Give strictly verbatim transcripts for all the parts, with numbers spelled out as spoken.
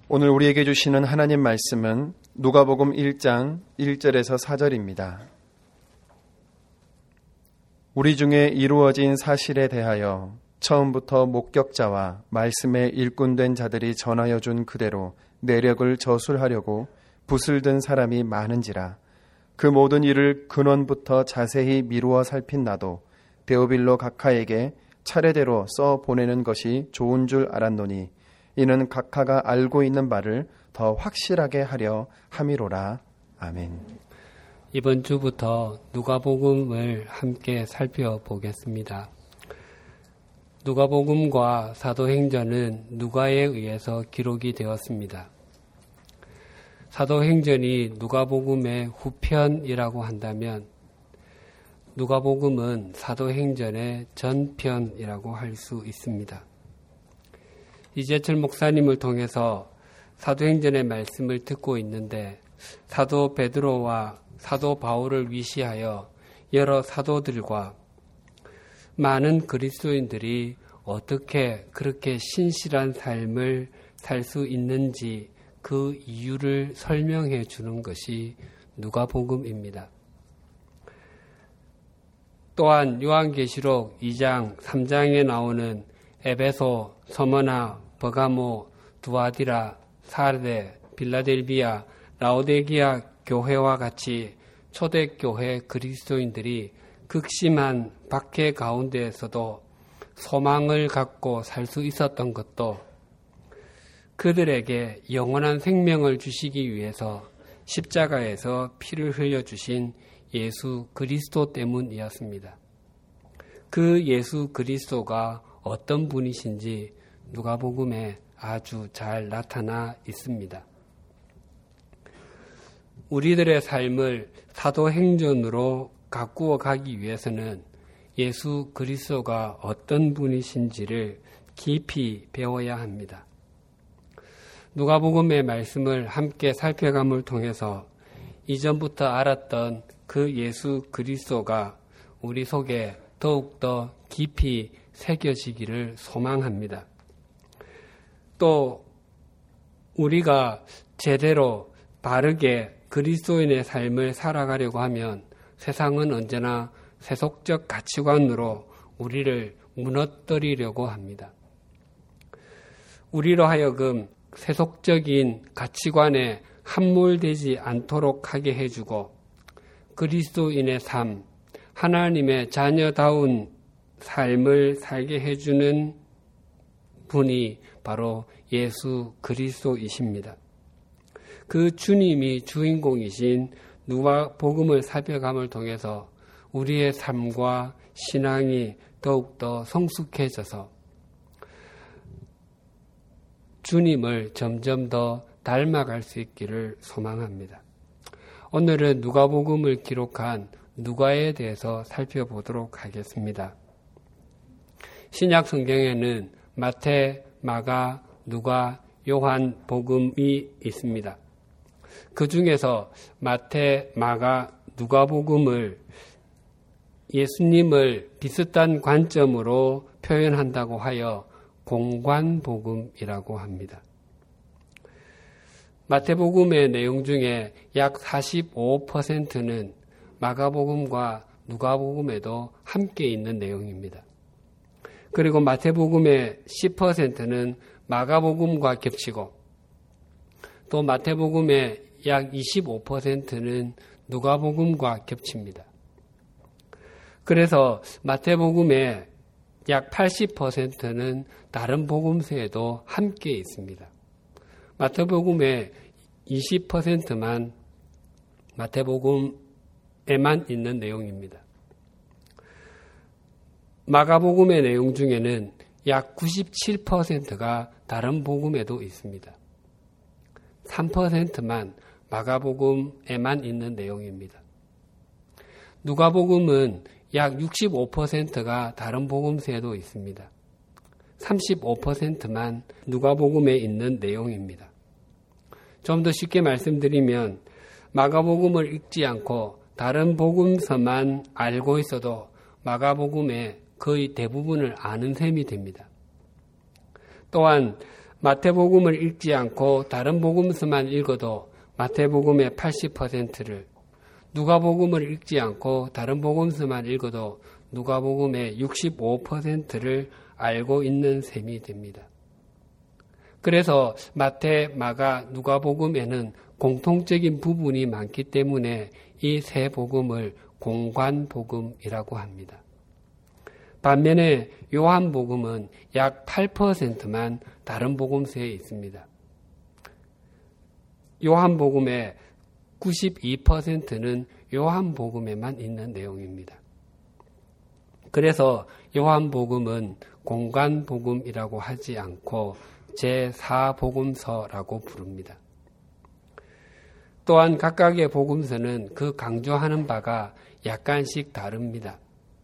오늘 우리에게 주시는 하나님 말씀은 누가복음 일 장 일 절에서 사 절입니다. 우리 중에 이루어진 사실에 대하여 처음부터 목격자와 말씀에 일꾼된 자들이 전하여 준 그대로 내력을 저술하려고 붓을 든 사람이 많은지라. 그 모든 일을 근원부터 자세히 미루어 살핀 나도 데오빌로 각하에게 차례대로 써 보내는 것이 좋은 줄 알았노니 이는 각하가 알고 있는 바를 더 확실하게 하려 함이로라. 아멘. 이번 주부터 누가복음을 함께 살펴보겠습니다. 누가복음과 사도행전은 누가에 의해서 기록이 되었습니다. 사도행전이 누가복음의 후편이라고 한다면 누가복음은 사도행전의 전편이라고 할 수 있습니다. 이재철 목사님을 통해서 사도행전의 말씀을 듣고 있는데 사도 베드로와 사도 바울을 위시하여 여러 사도들과 많은 그리스도인들이 어떻게 그렇게 신실한 삶을 살 수 있는지 그 이유를 설명해 주는 것이 누가복음입니다. 또한 요한계시록 이 장 삼 장에 나오는 에베소, 서머나, 버가모, 두아디라, 사르데, 빌라델비아, 라오데기아 교회와 같이 초대교회 그리스도인들이 극심한 박해 가운데에서도 소망을 갖고 살 수 있었던 것도 그들에게 영원한 생명을 주시기 위해서 십자가에서 피를 흘려주신 예수 그리스도 때문이었습니다. 그 예수 그리스도가 어떤 분이신지 누가복음에 아주 잘 나타나 있습니다. 우리들의 삶을 사도행전으로 가꾸어 가기 위해서는 예수 그리스도가 어떤 분이신지를 깊이 배워야 합니다. 누가복음의 말씀을 함께 살펴감을 통해서 이전부터 알았던 그 예수 그리스도가 우리 속에 더욱더 깊이 새겨지기를 소망합니다. 또 우리가 제대로 바르게 그리스도인의 삶을 살아가려고 하면 세상은 언제나 세속적 가치관으로 우리를 무너뜨리려고 합니다. 우리로 하여금 세속적인 가치관에 함몰되지 않도록 하게 해주고 그리스도인의 삶, 하나님의 자녀다운 삶을 살게 해주는 분이 바로 예수 그리스도이십니다. 그 주님이 주인공이신 누가복음을 살펴감을 통해서 우리의 삶과 신앙이 더욱더 성숙해져서 주님을 점점 더 닮아갈 수 있기를 소망합니다. 오늘은 누가복음을 기록한 누가에 대해서 살펴보도록 하겠습니다. 신약 성경에는 마태, 마가, 누가, 요한 복음이 있습니다. 그 중에서 마태, 마가, 누가복음을 예수님을 비슷한 관점으로 표현한다고 하여 공관복음이라고 합니다. 마태복음의 내용 중에 약 사십오 퍼센트는 마가복음과 누가복음에도 함께 있는 내용입니다. 그리고 마태복음의 십 퍼센트는 마가복음과 겹치고 또 마태복음의 약 이십오 퍼센트는 누가복음과 겹칩니다. 그래서 마태복음의 약 팔십 퍼센트는 다른 복음서에도 함께 있습니다. 마태복음의 이십 퍼센트만 마태복음에만 있는 내용입니다. 마가복음의 내용 중에는 약 구십칠 퍼센트가 다른 복음에도 있습니다. 삼 퍼센트만 마가복음에만 있는 내용입니다. 누가복음은 약 육십오 퍼센트가 다른 복음서에도 있습니다. 삼십오 퍼센트만 누가복음에 있는 내용입니다. 좀 더 쉽게 말씀드리면 마가복음을 읽지 않고 다른 복음서만 알고 있어도 마가복음의 거의 대부분을 아는 셈이 됩니다. 또한 마태복음을 읽지 않고 다른 복음서만 읽어도 마태복음의 팔십 퍼센트를, 누가복음을 읽지 않고 다른 복음서만 읽어도 누가복음의 육십오 퍼센트를 알고 있는 셈이 됩니다. 그래서 마태, 마가, 누가복음에는 공통적인 부분이 많기 때문에 이 세 복음을 공관복음이라고 합니다. 반면에 요한복음은 약 팔 퍼센트만 다른 복음서에 있습니다. 요한복음의 구십이 퍼센트는 요한복음에만 있는 내용입니다. 그래서 요한복음은 공관복음이라고 하지 않고 제사 복음서라고 부릅니다. 또한 각각의 복음서는 그 강조하는 바가 약간씩 다릅니다.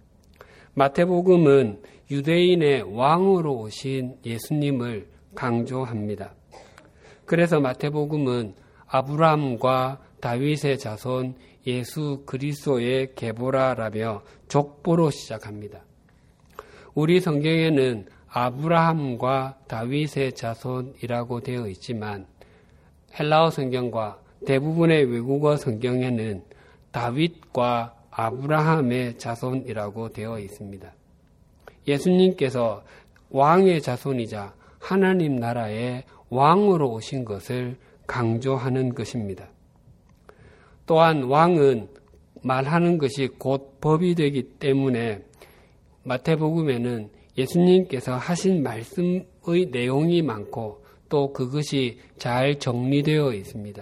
마태복음은 유대인의 왕으로 오신 예수님을 강조합니다. 그래서 마태복음은 아브라함과 다윗의 자손 예수 그리스도의 계보라라며 족보로 시작합니다. 우리 성경에는 아브라함과 다윗의 자손이라고 되어 있지만 헬라어 성경과 대부분의 외국어 성경에는 다윗과 아브라함의 자손이라고 되어 있습니다. 예수님께서 왕의 자손이자 하나님 나라의 왕으로 오신 것을 강조하는 것입니다. 또한 왕은 말하는 것이 곧 법이 되기 때문에 마태복음에는 예수님께서 하신 말씀의 내용이 많고 또 그것이 잘 정리되어 있습니다.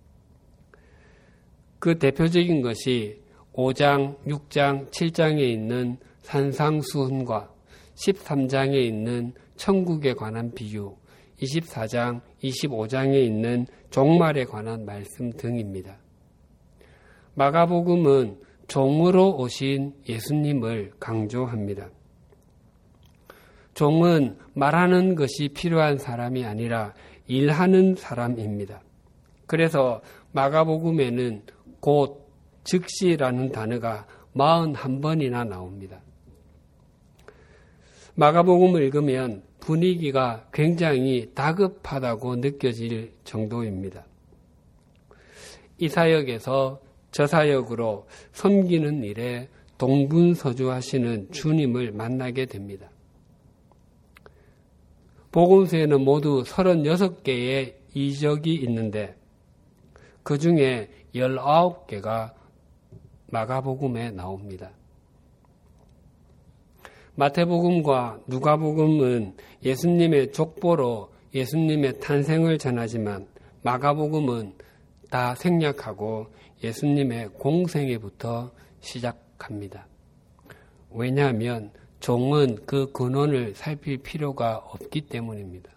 그 대표적인 것이 오 장, 육 장, 칠 장에 있는 산상수훈과 십삼 장에 있는 천국에 관한 비유, 이십사 장, 이십오 장에 있는 종말에 관한 말씀 등입니다. 마가복음은 종으로 오신 예수님을 강조합니다. 종은 말하는 것이 필요한 사람이 아니라 일하는 사람입니다. 그래서 마가복음에는 곧, 즉시라는 단어가 사십일 번이나 나옵니다. 마가복음을 읽으면 분위기가 굉장히 다급하다고 느껴질 정도입니다. 이 사역에서 저 사역으로 섬기는 일에 동분서주하시는 주님을 만나게 됩니다. 복음서에는 모두 서른여섯 개의 이적이 있는데 그 중에 열아홉 개가 마가복음에 나옵니다. 마태복음과 누가복음은 예수님의 족보로 예수님의 탄생을 전하지만 마가복음은 다 생략하고 예수님의 공생애부터 시작합니다. 왜냐하면 종은 그 근원을 살필 필요가 없기 때문입니다.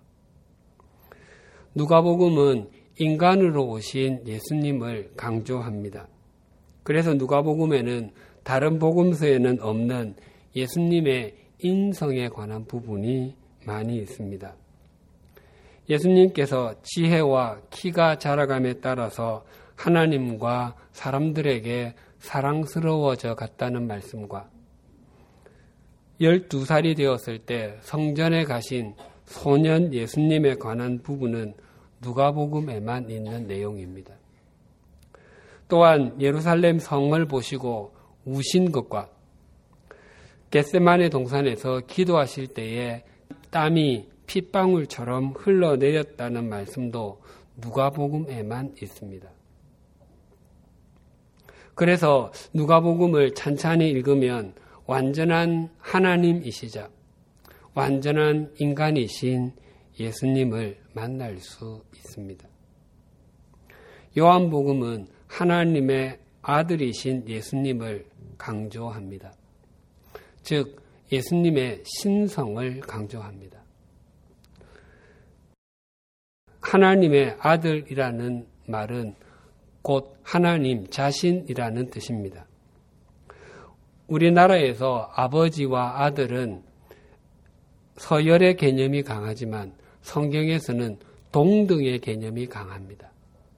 누가복음은 인간으로 오신 예수님을 강조합니다. 그래서 누가복음에는 다른 복음서에는 없는 예수님의 인성에 관한 부분이 많이 있습니다. 예수님께서 지혜와 키가 자라감에 따라서 하나님과 사람들에게 사랑스러워져 갔다는 말씀과 열두 살이 되었을 때 성전에 가신 소년 예수님에 관한 부분은 누가복음에만 있는 내용입니다. 또한 예루살렘 성을 보시고 우신 것과 겟세마네 동산에서 기도하실 때에 땀이 핏방울처럼 흘러내렸다는 말씀도 누가복음에만 있습니다. 그래서 누가복음을 찬찬히 읽으면 완전한 하나님이시자 완전한 인간이신 예수님을 만날 수 있습니다. 요한복음은 하나님의 아들이신 예수님을 강조합니다. 즉 예수님의 신성을 강조합니다. 하나님의 아들이라는 말은 곧 하나님 자신이라는 뜻입니다. 우리나라에서 아버지와 아들은 서열의 개념이 강하지만 성경에서는 동등의 개념이 강합니다.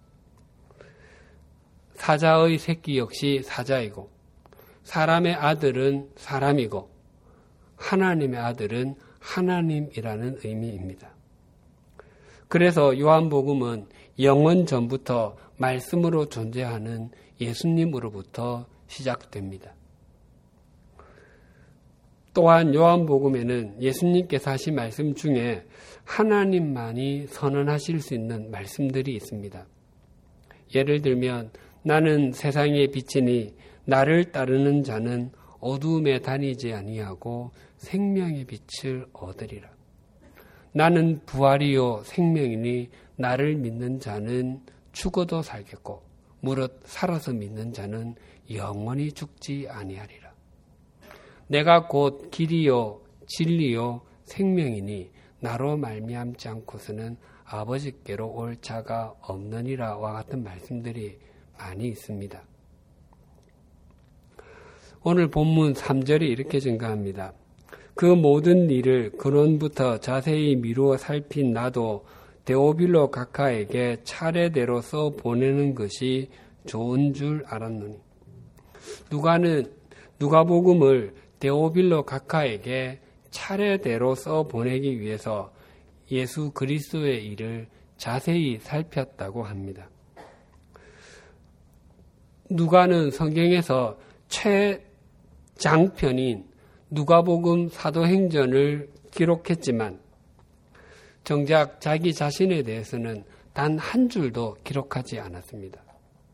사자의 새끼 역시 사자이고 사람의 아들은 사람이고 하나님의 아들은 하나님이라는 의미입니다. 그래서 요한복음은 영원 전부터 말씀으로 존재하는 예수님으로부터 시작됩니다. 또한 요한복음에는 예수님께서 하신 말씀 중에 하나님만이 선언하실 수 있는 말씀들이 있습니다. 예를 들면 나는 세상의 빛이니 나를 따르는 자는 어두움에 다니지 아니하고 생명의 빛을 얻으리라. 나는 부활이요 생명이니 나를 믿는 자는 죽어도 살겠고 무릇 살아서 믿는 자는 영원히 죽지 아니하리라. 내가 곧 길이요 진리요 생명이니 나로 말미암지 않고서는 아버지께로 올 자가 없느니라와 같은 말씀들이 많이 있습니다. 오늘 본문 삼 절이 이렇게 증가합니다. 그 모든 일을 근원부터 자세히 미루어 살핀 나도 데오빌로 각하에게 차례대로 써 보내는 것이 좋은 줄 알았노니. 누가는 누가복음을 데오빌로 각하에게 차례대로 써 보내기 위해서 예수 그리스도의 일을 자세히 살폈다고 합니다. 누가는 성경에서 최장편인 누가복음 사도행전을 기록했지만 정작 자기 자신에 대해서는 단 한 줄도 기록하지 않았습니다.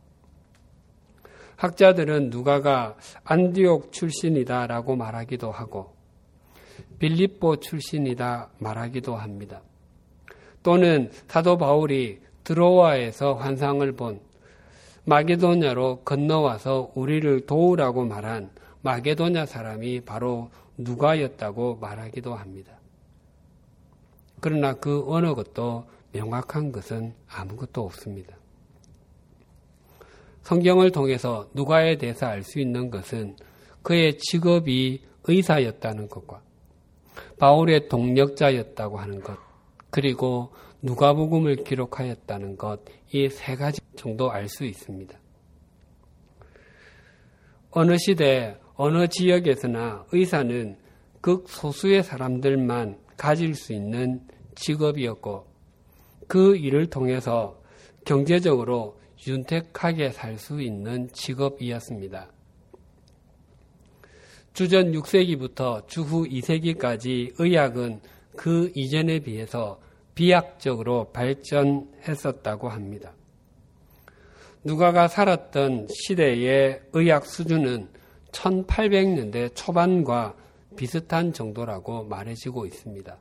학자들은 누가가 안디옥 출신이다라고 말하기도 하고 빌립보 출신이다 말하기도 합니다. 또는 사도 바울이 드로아에서 환상을 본 마게도냐로 건너와서 우리를 도우라고 말한 마게도냐 사람이 바로 누가였다고 말하기도 합니다. 그러나 그 어느 것도 명확한 것은 아무것도 없습니다. 성경을 통해서 누가에 대해서 알 수 있는 것은 그의 직업이 의사였다는 것과 바울의 동력자였다고 하는 것, 그리고 누가복음을 기록하였다는 것, 이 세 가지 정도 알 수 있습니다. 어느 시대, 어느 지역에서나 의사는 극소수의 사람들만 가질 수 있는 직업이었고 그 일을 통해서 경제적으로 윤택하게 살 수 있는 직업이었습니다. 주전 육 세기부터 주후 이 세기까지 의학은 그 이전에 비해서 비약적으로 발전했었다고 합니다. 누가가 살았던 시대의 의학 수준은 천팔백 년대 초반과 비슷한 정도라고 말해지고 있습니다.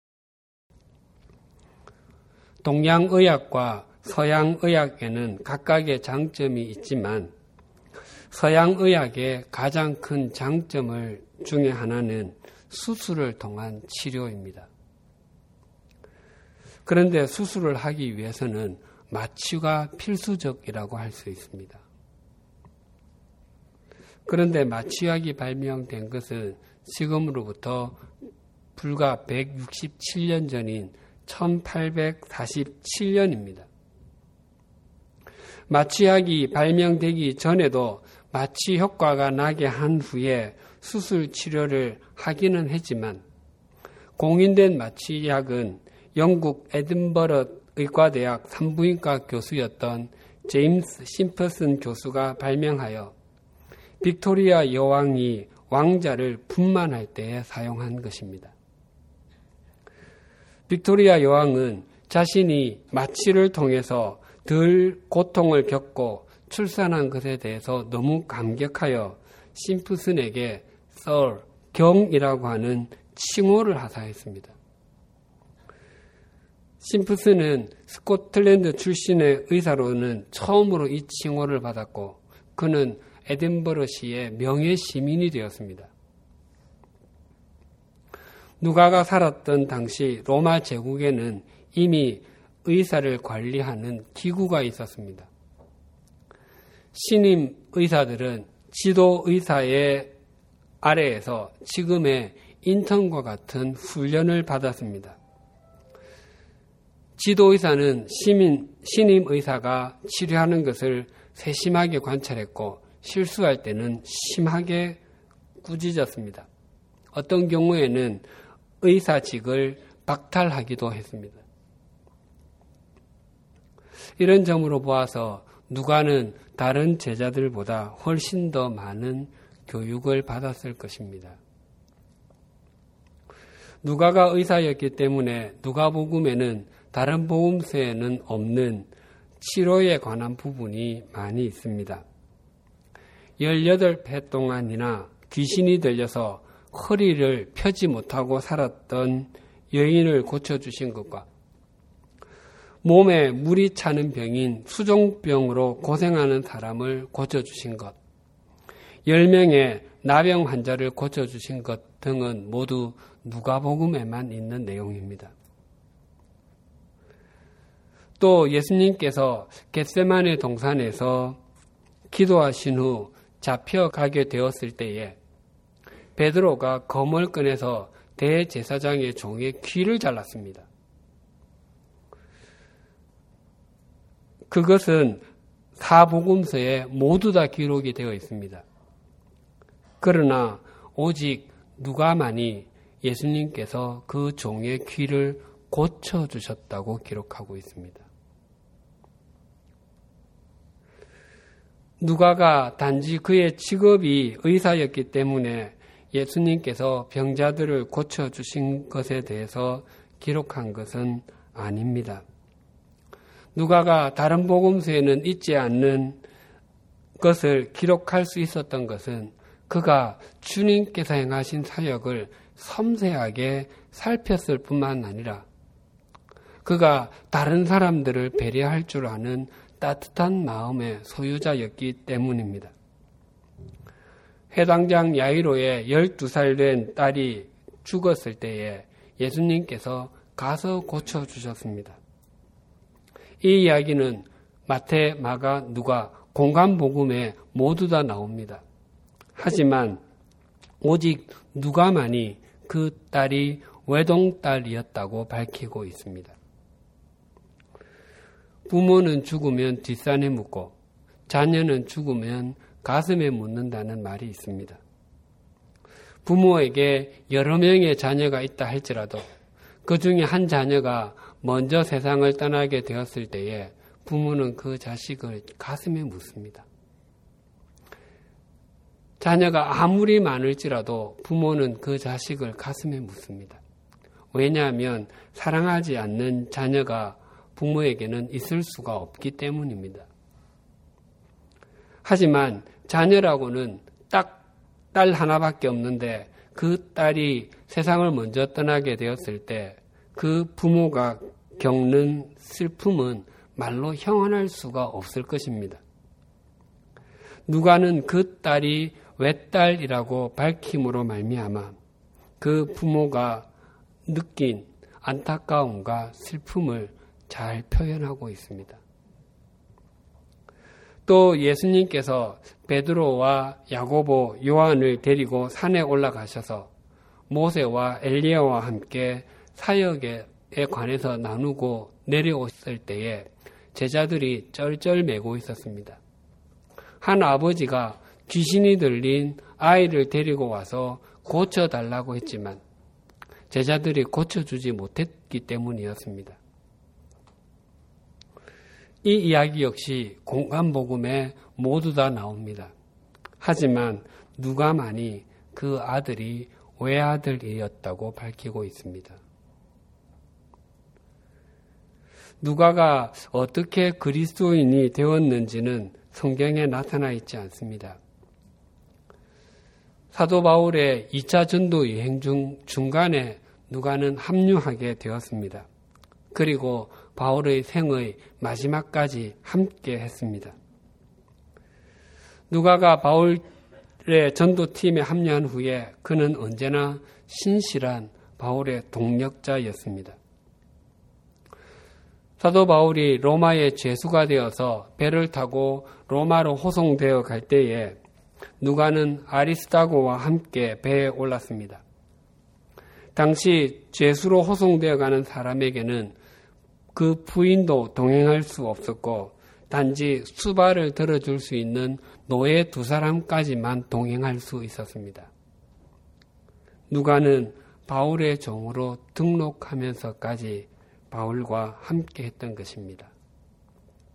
동양의학과 서양의학에는 각각의 장점이 있지만 서양의학의 가장 큰 장점을 중에 하나는 수술을 통한 치료입니다. 그런데 수술을 하기 위해서는 마취가 필수적이라고 할 수 있습니다. 그런데 마취약이 발명된 것은 지금으로부터 불과 백육십칠 년 전인 천팔백사십칠 년입니다. 마취약이 발명되기 전에도 마취 효과가 나게 한 후에 수술 치료를 하기는 했지만 공인된 마취약은 영국 에든버러 의과대학 산부인과 교수였던 제임스 심퍼슨 교수가 발명하여 빅토리아 여왕이 왕자를 분만할 때에 사용한 것입니다. 빅토리아 여왕은 자신이 마취를 통해서 덜 고통을 겪고 출산한 것에 대해서 너무 감격하여 심프슨에게 Sir, 경이라고 하는 칭호를 하사했습니다. 심프슨은 스코틀랜드 출신의 의사로는 처음으로 이 칭호를 받았고 그는 에든버러시의 명예 시민이 되었습니다. 누가가 살았던 당시 로마 제국에는 이미 의사를 관리하는 기구가 있었습니다. 신임 의사들은 지도 의사의 아래에서 지금의 인턴과 같은 훈련을 받았습니다. 지도 의사는 시민, 신임 의사가 치료하는 것을 세심하게 관찰했고 실수할 때는 심하게 꾸짖었습니다. 어떤 경우에는 의사직을 박탈하기도 했습니다. 이런 점으로 보아서 누가는 다른 제자들보다 훨씬 더 많은 교육을 받았을 것입니다. 누가가 의사였기 때문에 누가복음에는 다른 복음서에는 없는 치료에 관한 부분이 많이 있습니다. 열여덟 해 동안이나 귀신이 들려서 허리를 펴지 못하고 살았던 여인을 고쳐주신 것과 몸에 물이 차는 병인 수종병으로 고생하는 사람을 고쳐주신 것, 열 명의 나병 환자를 고쳐주신 것 등은 모두 누가복음에만 있는 내용입니다. 또 예수님께서 겟세마네 동산에서 기도하신 후 잡혀가게 되었을 때에 베드로가 검을 꺼내서 대제사장의 종의 귀를 잘랐습니다. 그것은 사복음서에 모두 다 기록이 되어 있습니다. 그러나 오직 누가만이 예수님께서 그 종의 귀를 고쳐주셨다고 기록하고 있습니다. 누가가 단지 그의 직업이 의사였기 때문에 예수님께서 병자들을 고쳐주신 것에 대해서 기록한 것은 아닙니다. 누가가 다른 복음서에는 있지 않는 것을 기록할 수 있었던 것은 그가 주님께서 행하신 사역을 섬세하게 살폈을 뿐만 아니라 그가 다른 사람들을 배려할 줄 아는 따뜻한 마음의 소유자였기 때문입니다. 해당장 야이로의 열두 살 된 딸이 죽었을 때에 예수님께서 가서 고쳐주셨습니다. 이 이야기는 마태, 마가, 누가, 공간복음에 모두 다 나옵니다. 하지만 오직 누가만이 그 딸이 외동딸이었다고 밝히고 있습니다. 부모는 죽으면 뒷산에 묻고 자녀는 죽으면 가슴에 묻는다는 말이 있습니다. 부모에게 여러 명의 자녀가 있다 할지라도 그 중에 한 자녀가 먼저 세상을 떠나게 되었을 때에 부모는 그 자식을 가슴에 묻습니다. 자녀가 아무리 많을지라도 부모는 그 자식을 가슴에 묻습니다. 왜냐하면 사랑하지 않는 자녀가 부모에게는 있을 수가 없기 때문입니다. 하지만 자녀라고는 딱 딸 하나밖에 없는데 그 딸이 세상을 먼저 떠나게 되었을 때 그 부모가 겪는 슬픔은 말로 형언할 수가 없을 것입니다. 누가는 그 딸이 외딸이라고 밝힘으로 말미암아 그 부모가 느낀 안타까움과 슬픔을 잘 표현하고 있습니다. 또 예수님께서 베드로와 야고보, 요한을 데리고 산에 올라가셔서 모세와 엘리야와 함께 사역에 관해서 나누고 내려오실 때에 제자들이 쩔쩔매고 있었습니다. 한 아버지가 귀신이 들린 아이를 데리고 와서 고쳐달라고 했지만 제자들이 고쳐주지 못했기 때문이었습니다. 이 이야기 역시 공간복음에 모두 다 나옵니다. 하지만 누가만이 그 아들이 외아들이었다고 밝히고 있습니다. 누가가 어떻게 그리스도인이 되었는지는 성경에 나타나 있지 않습니다. 사도 바울의 이 차 전도 여행 중 중간에 누가는 합류하게 되었습니다. 그리고 바울의 생의 마지막까지 함께 했습니다. 누가가 바울의 전도팀에 합류한 후에 그는 언제나 신실한 바울의 동력자였습니다. 사도 바울이 로마의 죄수가 되어서 배를 타고 로마로 호송되어 갈 때에 누가는 아리스다고와 함께 배에 올랐습니다. 당시 죄수로 호송되어 가는 사람에게는 그 부인도 동행할 수 없었고 단지 수발을 들어줄 수 있는 노예 두 사람까지만 동행할 수 있었습니다. 누가는 바울의 종으로 등록하면서까지 바울과 함께 했던 것입니다.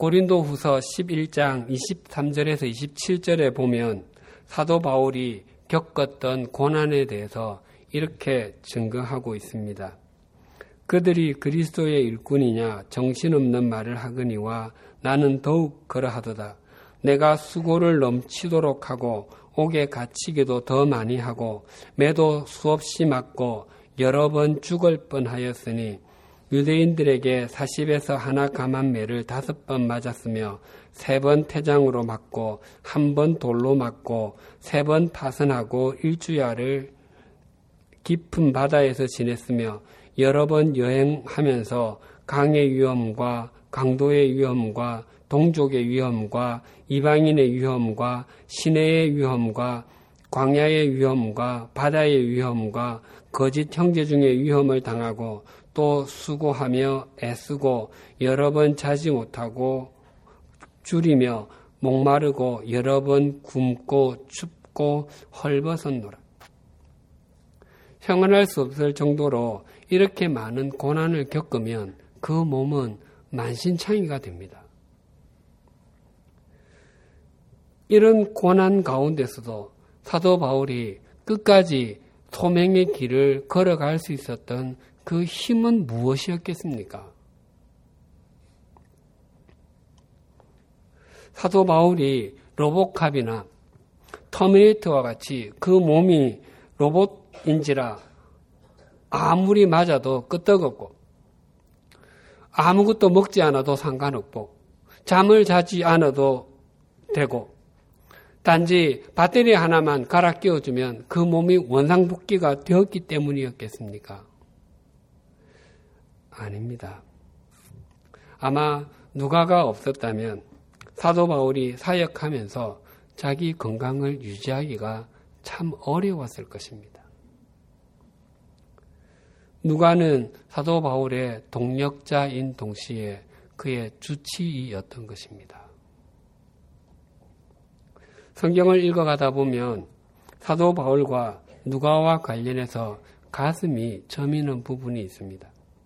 고린도후서 십일 장 이십삼 절에서 이십칠 절에 보면 사도 바울이 겪었던 고난에 대해서 이렇게 증거하고 있습니다. 그들이 그리스도의 일꾼이냐 정신없는 말을 하거니와 나는 더욱 그러하도다. 내가 수고를 넘치도록 하고 옥에 갇히기도 더 많이 하고 매도 수없이 맞고 여러 번 죽을 뻔하였으니 유대인들에게 사십에서 하나 감한 매를 다섯 번 맞았으며 세 번 태장으로 맞고 한 번 돌로 맞고 세 번 파선하고 일주야를 깊은 바다에서 지냈으며 여러 번 여행하면서 강의 위험과 강도의 위험과 동족의 위험과 이방인의 위험과 시내의 위험과 광야의 위험과 바다의 위험과 거짓 형제 중의 위험을 당하고 또 수고하며 애쓰고 여러 번 자지 못하고 줄이며 목마르고 여러 번 굶고 춥고 헐벗었노라. 형언할 수 없을 정도로 이렇게 많은 고난을 겪으면 그 몸은 만신창이가 됩니다. 이런 고난 가운데서도 사도 바울이 끝까지 소명의 길을 걸어갈 수 있었던 그 힘은 무엇이었겠습니까? 사도 바울이 로봇캅이나 터미네이터와 같이 그 몸이 로봇인지라 아무리 맞아도 끄떡없고 아무것도 먹지 않아도 상관없고 잠을 자지 않아도 되고 단지 배터리 하나만 갈아 끼워주면 그 몸이 원상복귀가 되었기 때문이었겠습니까? 아닙니다. 아마 누가가 없었다면 사도 바울이 사역하면서 자기 건강을 유지하기가 참 어려웠을 것입니다. 누가는 사도 바울의 동력자인 동시에 그의 주치의였던 것입니다. 성경을 읽어가다 보면 사도 바울과 누가와 관련해서 가슴이 저미는 부분이 있습니다.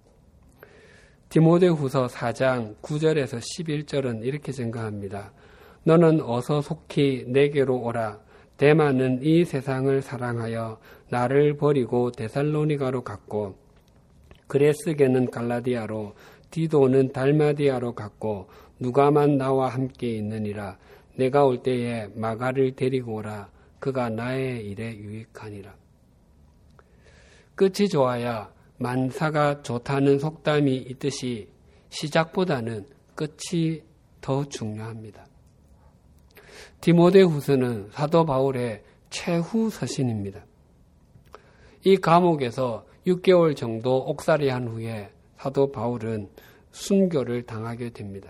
디모데후서 사 장 구 절에서 십일 절은 이렇게 증거합니다. 너는 어서 속히 내게로 오라. 데마는 이 세상을 사랑하여 나를 버리고 데살로니가로 갔고 그레스게는 갈라디아로 디도는 달마디아로 갔고 누가만 나와 함께 있느니라. 내가 올 때에 마가를 데리고 오라. 그가 나의 일에 유익하니라. 끝이 좋아야 만사가 좋다는 속담이 있듯이 시작보다는 끝이 더 중요합니다. 디모데후서는 사도 바울의 최후 서신입니다. 이 감옥에서 육 개월 정도 옥살이한 후에 사도 바울은 순교를 당하게 됩니다.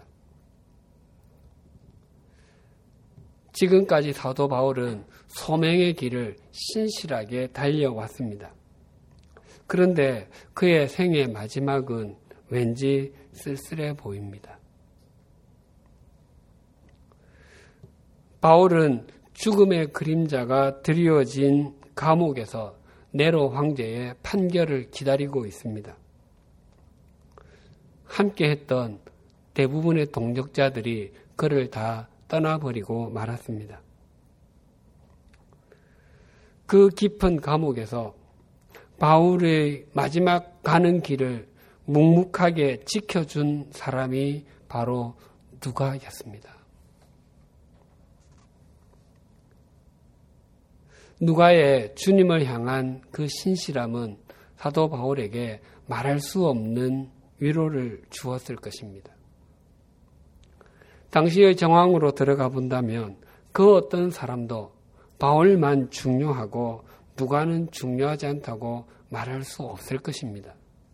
지금까지 사도 바울은 소명의 길을 신실하게 달려왔습니다. 그런데 그의 생의 마지막은 왠지 쓸쓸해 보입니다. 바울은 죽음의 그림자가 드리워진 감옥에서 네로 황제의 판결을 기다리고 있습니다. 함께 했던 대부분의 동역자들이 그를 다 떠나버리고 말았습니다. 그 깊은 감옥에서 바울의 마지막 가는 길을 묵묵하게 지켜준 사람이 바로 누가였습니다. 누가의 주님을 향한 그 신실함은 사도 바울에게 말할 수 없는 위로를 주었을 것입니다. 당시의 정황으로 들어가 본다면 그 어떤 사람도 바울만 중요하고 누가는 중요하지 않다고 말할 수 없을 것입니다.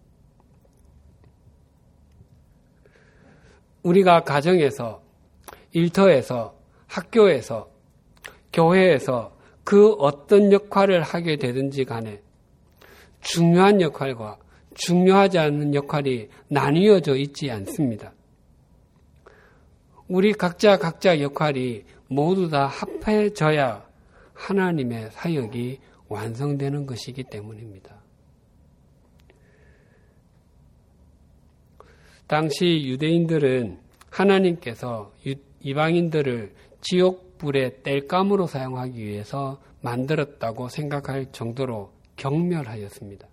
우리가 가정에서, 일터에서, 학교에서, 교회에서 그 어떤 역할을 하게 되든지 간에 중요한 역할과 중요하지 않은 역할이 나뉘어져 있지 않습니다. 우리 각자 각자 역할이 모두 다 합해져야 하나님의 사역이 완성되는 것이기 때문입니다. 당시 유대인들은 하나님께서 이방인들을 지옥불의 땔감으로 사용하기 위해서 만들었다고 생각할 정도로 경멸하였습니다.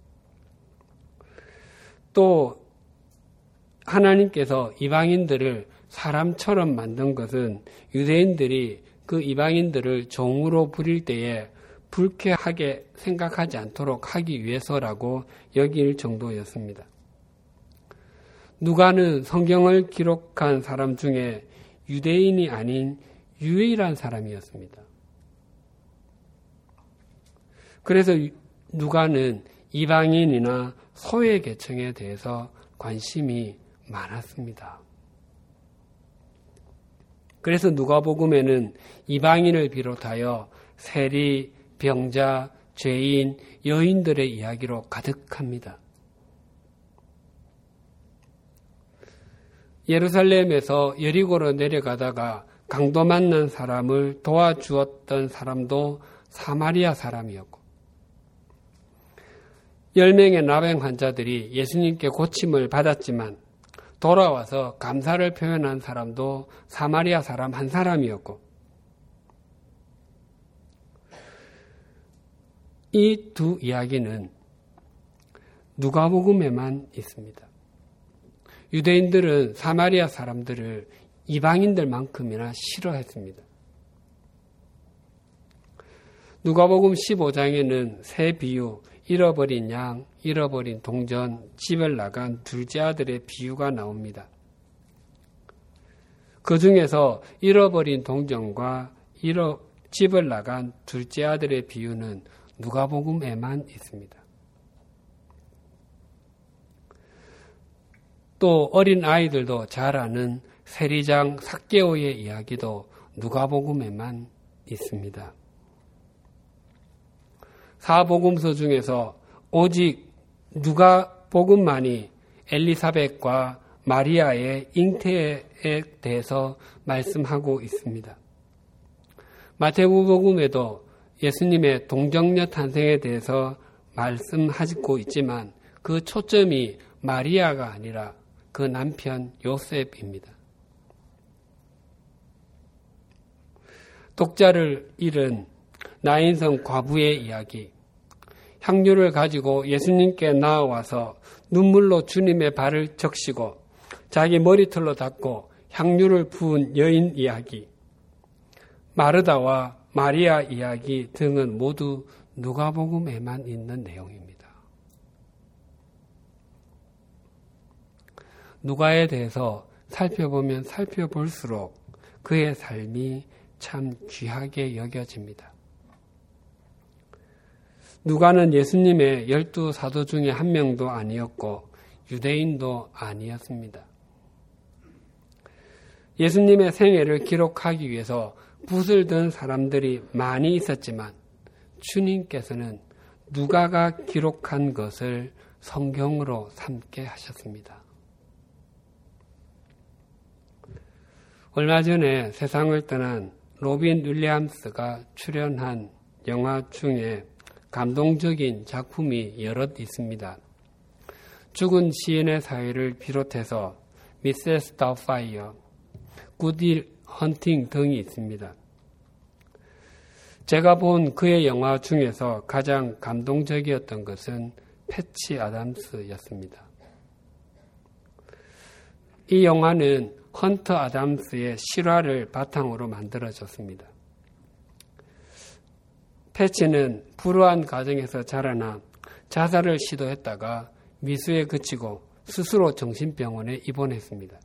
또 하나님께서 이방인들을 사람처럼 만든 것은 유대인들이 그 이방인들을 종으로 부릴 때에 불쾌하게 생각하지 않도록 하기 위해서라고 여길 정도였습니다. 누가는 성경을 기록한 사람 중에 유대인이 아닌 유일한 사람이었습니다. 그래서 누가는 이방인이나 소외 계층에 대해서 관심이 많았습니다. 그래서 누가복음에는 이방인을 비롯하여 세리, 병자, 죄인, 여인들의 이야기로 가득합니다. 예루살렘에서 여리고로 내려가다가 강도 만난 사람을 도와주었던 사람도 사마리아 사람이었고, 열 명의 나병 환자들이 예수님께 고침을 받았지만 돌아와서 감사를 표현한 사람도 사마리아 사람 한 사람이었고, 이 두 이야기는 누가복음에만 있습니다. 유대인들은 사마리아 사람들을 이방인들만큼이나 싫어했습니다. 누가복음 십오 장에는 새 비유, 잃어버린 양, 잃어버린 동전, 집을 나간 둘째 아들의 비유가 나옵니다. 그 중에서 잃어버린 동전과 잃어, 집을 나간 둘째 아들의 비유는 누가복음에만 있습니다. 또 어린 아이들도 잘 아는 세리장 삭개오의 이야기도 누가복음에만 있습니다. 사복음서 중에서 오직 누가복음만이 엘리사벳과 마리아의 잉태에 대해서 말씀하고 있습니다. 마태복음에도 예수님의 동정녀 탄생에 대해서 말씀하고 있지만 그 초점이 마리아가 아니라 그 남편 요셉입니다. 독자를 잃은 나인성 과부의 이야기, 향유를 가지고 예수님께 나와서 눈물로 주님의 발을 적시고 자기 머리털로 닦고 향유를 부은 여인 이야기, 마르다와 마리아 이야기 등은 모두 누가복음에만 있는 내용입니다. 누가에 대해서 살펴보면 살펴볼수록 그의 삶이 참 귀하게 여겨집니다. 누가는 예수님의 열두 사도 중에 한 명도 아니었고 유대인도 아니었습니다. 예수님의 생애를 기록하기 위해서 붓을 든 사람들이 많이 있었지만 주님께서는 누가가 기록한 것을 성경으로 삼게 하셨습니다. 얼마 전에 세상을 떠난 로빈 윌리엄스가 출연한 영화 중에 감동적인 작품이 여럿 있습니다. 죽은 시인의 사회를 비롯해서 미세스 다우파이어, 굿윌 헌팅 등이 있습니다. 제가 본 그의 영화 중에서 가장 감동적이었던 것은 패치 아담스였습니다. 이 영화는 헌터 아담스의 실화를 바탕으로 만들어졌습니다. 패치는 불우한 가정에서 자라나 자살을 시도했다가 미수에 그치고 스스로 정신병원에 입원했습니다.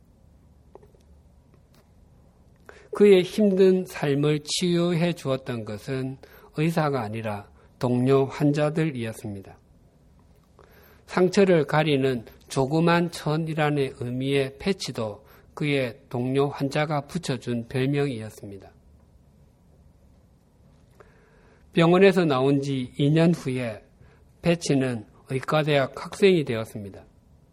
그의 힘든 삶을 치유해 주었던 것은 의사가 아니라 동료 환자들이었습니다. 상처를 가리는 조그만 천이라는 의미의 패치도 그의 동료 환자가 붙여준 별명이었습니다. 병원에서 나온 지 이 년 후에 패치는 의과대학 학생이 되었습니다.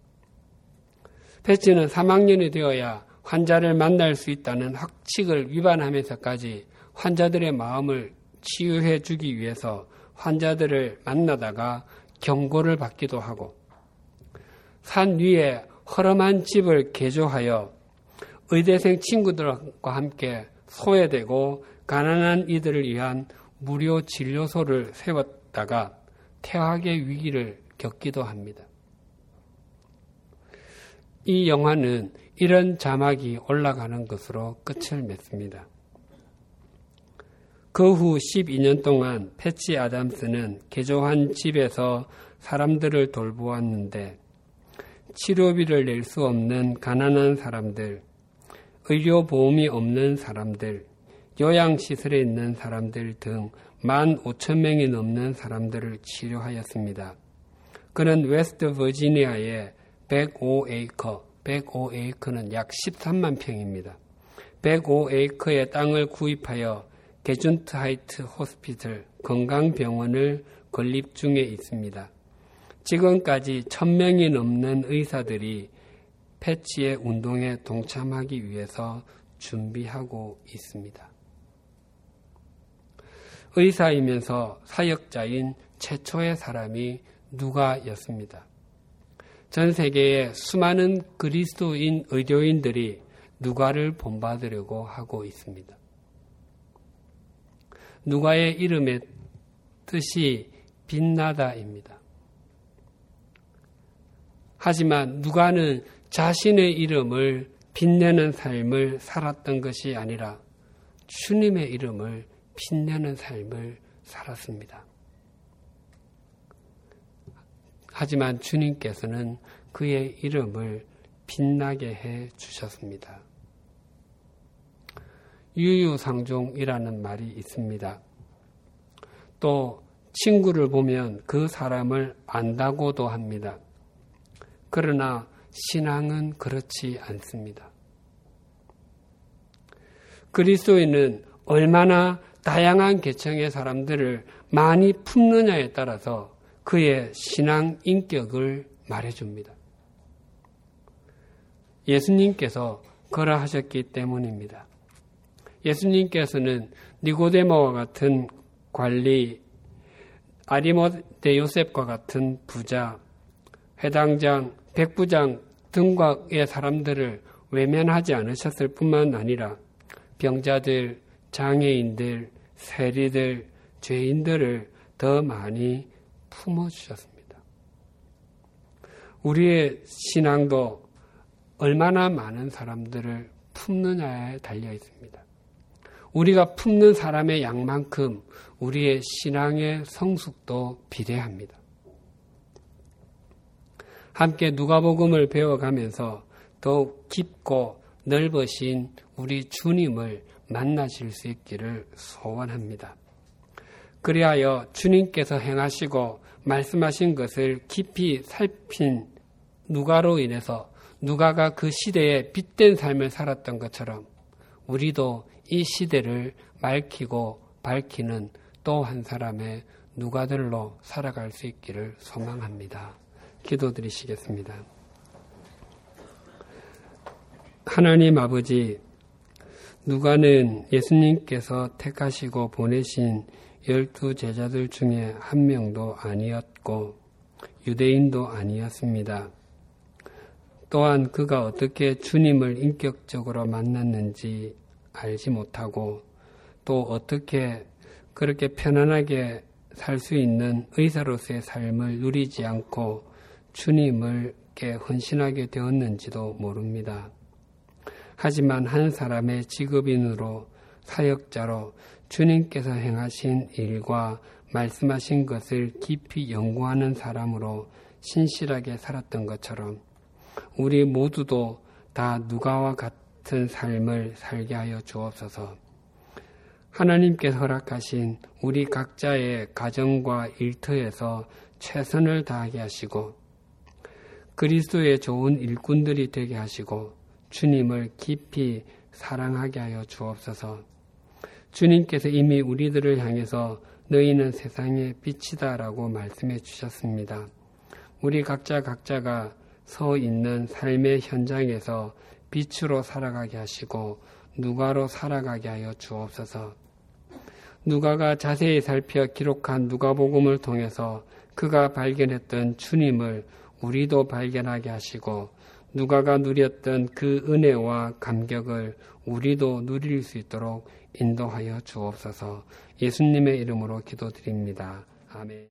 패치는 삼 학년이 되어야 환자를 만날 수 있다는 학칙을 위반하면서까지 환자들의 마음을 치유해 주기 위해서 환자들을 만나다가 경고를 받기도 하고 산 위에 허름한 집을 개조하여 의대생 친구들과 함께 소외되고 가난한 이들을 위한 무료 진료소를 세웠다가 퇴학의 위기를 겪기도 합니다. 이 영화는 이런 자막이 올라가는 것으로 끝을 맺습니다. 그 후 십이 년 동안 패치 아담스는 개조한 집에서 사람들을 돌보았는데 치료비를 낼 수 없는 가난한 사람들, 의료보험이 없는 사람들, 요양시설에 있는 사람들 등 만 오천 명이 넘는 사람들을 치료하였습니다. 그는 웨스트 버지니아의 백오 에이커, 백오 에이커는 약 십삼만 평입니다. 백오 에이커의 땅을 구입하여 게준트 하이트 호스피털 건강병원을 건립 중에 있습니다. 지금까지 천 명이 넘는 의사들이 패치의 운동에 동참하기 위해서 준비하고 있습니다. 의사이면서 사역자인 최초의 사람이 누가였습니다. 전 세계의 수많은 그리스도인 의료인들이 누가를 본받으려고 하고 있습니다. 누가의 이름의 뜻이 빛나다입니다. 하지만 누가는 자신의 이름을 빛내는 삶을 살았던 것이 아니라 주님의 이름을 빛내는 삶을 살았습니다. 하지만 주님께서는 그의 이름을 빛나게 해 주셨습니다. 유유상종이라는 말이 있습니다. 또 친구를 보면 그 사람을 안다고도 합니다. 그러나 신앙은 그렇지 않습니다. 그리스도인은 얼마나 다양한 계층의 사람들을 많이 품느냐에 따라서 그의 신앙 인격을 말해줍니다. 예수님께서 그러하셨기 때문입니다. 예수님께서는 니고데모와 같은 관리, 아리모데 요셉과 같은 부자, 회당장, 백부장 등과의 사람들을 외면하지 않으셨을 뿐만 아니라 병자들, 장애인들, 세리들, 죄인들을 더 많이 품어주셨습니다. 우리의 신앙도 얼마나 많은 사람들을 품느냐에 달려 있습니다. 우리가 품는 사람의 양만큼 우리의 신앙의 성숙도 비례합니다. 함께 누가복음을 배워가면서 더욱 깊고 넓으신 우리 주님을 만나실 수 있기를 소원합니다. 그리하여 주님께서 행하시고 말씀하신 것을 깊이 살핀 누가로 인해서 누가가 그 시대에 빛된 삶을 살았던 것처럼 우리도 이 시대를 밝히고 밝히는 또 한 사람의 누가들로 살아갈 수 있기를 소망합니다. 기도드리시겠습니다. 하나님 아버지, 누가는 예수님께서 택하시고 보내신 열두 제자들 중에 한 명도 아니었고 유대인도 아니었습니다. 또한 그가 어떻게 주님을 인격적으로 만났는지 알지 못하고 또 어떻게 그렇게 편안하게 살 수 있는 의사로서의 삶을 누리지 않고 주님을께 헌신하게 되었는지도 모릅니다. 하지만 한 사람의 직업인으로 사역자로 주님께서 행하신 일과 말씀하신 것을 깊이 연구하는 사람으로 신실하게 살았던 것처럼 우리 모두도 다 누가와 같은 삶을 살게 하여 주옵소서. 하나님께서 허락하신 우리 각자의 가정과 일터에서 최선을 다하게 하시고 그리스도의 좋은 일꾼들이 되게 하시고 주님을 깊이 사랑하게 하여 주옵소서. 주님께서 이미 우리들을 향해서 너희는 세상의 빛이다라고 말씀해 주셨습니다. 우리 각자 각자가 서 있는 삶의 현장에서 빛으로 살아가게 하시고 누가로 살아가게 하여 주옵소서. 누가가 자세히 살펴 기록한 누가복음을 통해서 그가 발견했던 주님을 우리도 발견하게 하시고 누가가 누렸던 그 은혜와 감격을 우리도 누릴 수 있도록 인도하여 주옵소서. 예수님의 이름으로 기도드립니다. 아멘.